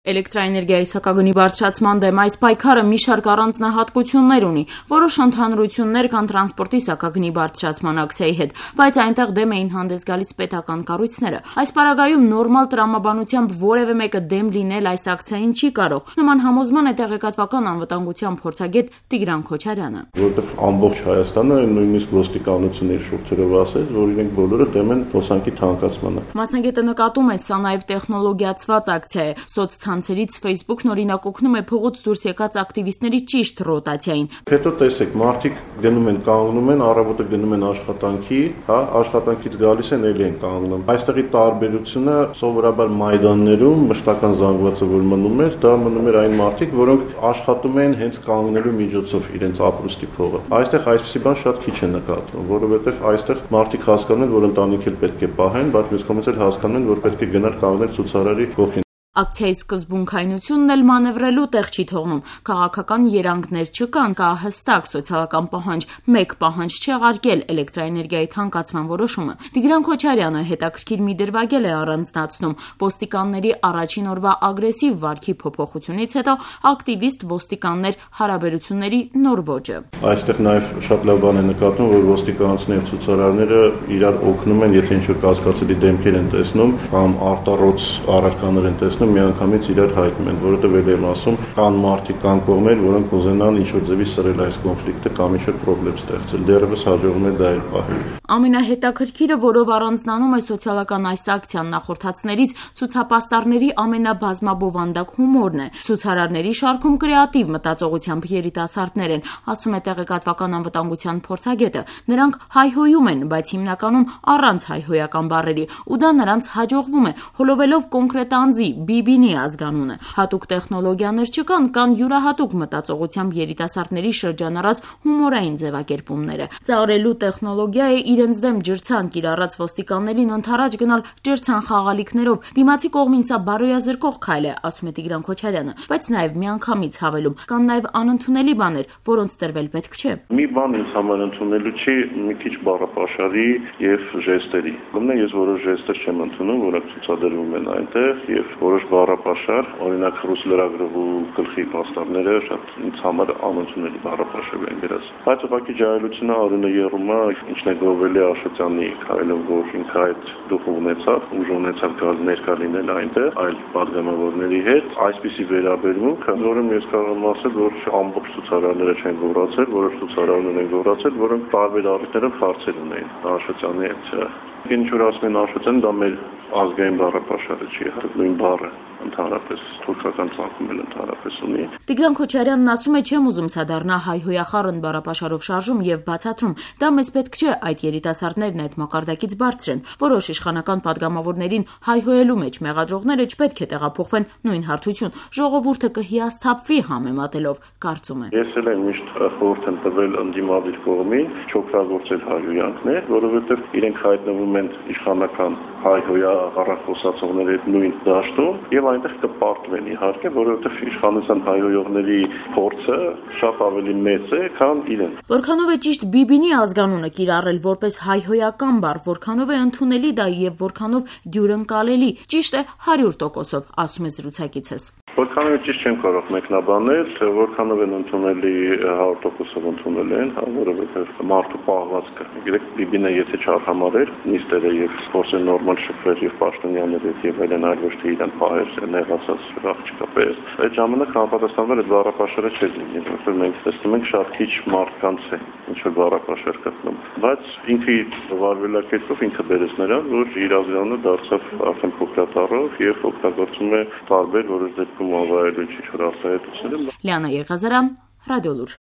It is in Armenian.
Էլեկտրաէներգիայի սակագնի բարձրացման դեմ այս պայքարը մի շարք առանձնահատկություններ ունի, որոշ ընդհանրություններ կան տրանսպորտի սակագնի բարձրացման ակցիայի հետ, բայց այնտեղ դեմ էին հանդես գալիս պետական կառույցները։ Այս պարագայում նորմալ տրամաբանությամբ որևէ մեկը դեմ լինել այս ակցիային չի կարող։ Նման համոզման է տեղեկատվական անվտանգության փորձագետ Տիգրան Քոչարյանը։ Որովհետև ամբողջ Հայաստանը նույնիսկ ոստիկանությունների շուրթերով ասեց, որ իրենք բոլորը դեմ են հոսանքի թանկացմանը։ Մասնագետը նկատում է, սա նաև տեխնոլոգիացված ակցիա է։ Սոցցանցերից Facebook-ն օրինակ օգնում է փողոց դուրս եկած ակտիվիստների ճիշտ ռոտացիային։ Հետո տեսեք, մարդիկ գնում են, կանգնում են, առավոտը գնում են աշխատանքի, աշխատանքից գալիս են, ելի են կանգնում։ Այստեղի տարբերությունը սովորաբար մայդաններում մշտական զանգվածը որ մնում էր, դա մնում էր այն մարդիկ, որոնք աշխատում են հենց կանգնելու միջոցով իրենց ապրուստի փողը։ Այստեղ այսպիսի բան շատ քիչ է նկատվում, որովհետև այստեղ մարդիկ հասկանում են, որ ընտանիք էլ պետք է պահեն, բայց մյուս կողմից էլ հասկանում են, որ պետք է գնալ կանգնել ցուցարարի կողքին։ Ակցիայի սկզբունքայնությունն էլ մանևրելու տեղ չի թողնում։ Քաղաքական երանգներ չկան, կա հստակ սոցիալական պահանջ, մեկ պահանջ չեղարկել էլեկտրաէներգիայի թանկացման որոշումը։ Տիգրան Քոչարյանը հետաքրքիր մի դրվագել է առանձնացնում ոստիկանների առաջին օրվա ագրեսիվ վարքի փոփոխությունից հետո ակտիվիստ ոստիկաններ հարաբերությունների նոր ոճը։ Այստեղ նաև շատ լավ բան է նկատվում, որ ոստիկանությունները եւ ցուցարարները իրար օգնում են, եթե ինչ-որ կասկածելի դեմքեր են տեսնում կամ արտառոց առարկաներ են տեսնում, միանգամից իրար հայտնում են, որովհետև էլ եմ ասում, կան մարդիկ, կան կողմեր, որոնք կուզենան ինչ-որ ձևի սրել այս կոնֆլիկտը կամ ինչ-որ խնդրեմ ստեղծել։ Դեռևս հաջողվում է դա էլ պահել։ Ամենահետաքրքիրը, որով առանձնանում է սոցիալական այս ակցիան նախորդածներից, ցուցապաստառների ամենաբազմաբովանդակ հումորն է։ Ցուցարարների շարքում կրեատիվ մտածողությամբ երիտասարդներ են, ասում է տեղեկատվական անվտանգության փորձագետը։ Նրանք հայհոյում են, բայց հիմնականում առանց հայհոյական բառերի, ու դա նրանց հաջողվում է, հոլովելով կոնկրետ անձի Բիբինի ազգանունը։ Հատուկ տեխնոլոգիաներ չկան, կան յուրահատուկ մտածողությամբ երիտասարդների շրջանառած հումորային ձևակերպումները։ Ծաղրելու տեխնոլոգիա է իրենց դեմ ջրցան կիրառած ոստիկաններին ընդառաջ գնալ ջրցան խաղալիքներով։ Դիմացի կողմին սա բարոյազրկող քայլ է, ասում է Տիգրան Քոչարյանը, բայց նաև միանգամից հավելում, կան նաև անընդունելի բաներ, որոնց տրվել պետք չէ։ Մի բան ինձ համար ընդունելու չի մի քիչ բառապաշարի եւ ժեստերի։ Գումնե ես որոշ ժեստեր չեմ ընդունում, որոնք ցուցադրվում են այնտեղ եւ որոշ բառապաշար, օրինակ ռուս լրագրողու գլխի պաստառները շատ ինձ համար անընդունելի բառապաշար են դրած։ Բայց ուղղակի ջահելությունը արունը երում է, ինչն է գովելի Աշոտյանի քայլով, որ ինքը այդ դուխ ունեցավ, ուժ ունեցավ գալ ներկա լինել այնտեղ այլ պատգամավորների հետ, այսպիսի վերաբերմունք, որում ես կարող եմ ասել, որ ամբողջ ցուցարարները չեն գոռացել, որոշ ցուցարարներ են գոռացել, որոնք տարբեր առիթներով հարցեր ունեին Աշոտյանի հետ։ Ինչ որ ասում են Աշոտյան, դա մեր ազգային բառապաշարը չի, նույն բառը ընդհանրապես թուրքական ցանկում էլ ընդհանրապես ունի։ Տիգրան Քոչարյանն ասում է, չեմ ուզում սա դառնա հայհոյախառն բառապաշարով շարժում եւ բացատրում։ Դա մեզ պետք չէ, այդ երիտասարդներն այդ մակարդակից բարձր են։ Որոշ իշխանական падգամավորներին հայհոյելու մեջ մեղադրողները չպետք է տեղափոխվեն նույն հարթություն։ Ժողովուրդը կհիասթափվի համեմատելով, կարծում է։ Ես էլ եմ միշտ խորհուրդ եմ տվել ընդդիմադիր կողմին չօգտագործել հայհոյանքներ, որովհետեւ իրենք հայտնվում են իշխանական հայհոյախառն խոսացողների հետ նույն դաշտում եւ այնտեղ կպարտվեն իհարկե, որովհետեւ իշխանության հայհոյողների փորձը շատ ավելի մեծ է, քան իրեն։ Որքանով է ճիշտ Բիբինի ազգանունը կիրառել որպես հայհոյական բառ, որքանով է ընդունելի դա եւ որքանով դյուրընկալելի, ճիշտ է 100%-ով, ասում է զրուցակիցս։ Որքանով ճիշտ չեմ կարող մեկնաբանել, որքանով են ընդունելի 100%-ով ընդունել են, որովհետև մարդու պահվածքը։ Գիտեք, Բիբինը եթե չարհամարեր, նիստերը եւ փորձեր նորմալ շփվել եւ պաշտոնյաների հետ եւ այլն այլ ոչ թե իրան պահեր նեղացած աղջիկա պես։ Այդ ժամանակ համապատասխանվել այդ բառապաշարը չէր լինի, որովհետև մենք տեսնում ենք շատ քիչ մարդկանց է ինչ որ բառապաշար գտնում։ Բայց ինքը վարվելակերպով ինքը բերեց նրան, որ իր ազգանունը դարձավ արդեն փոքրատառով եւ օգտագործում է տարբեր որոշ դեպքում ավայելուչ ինչ որ արտահայտություններ։ Լիանա Եղազարյան, Ռադիոլուր։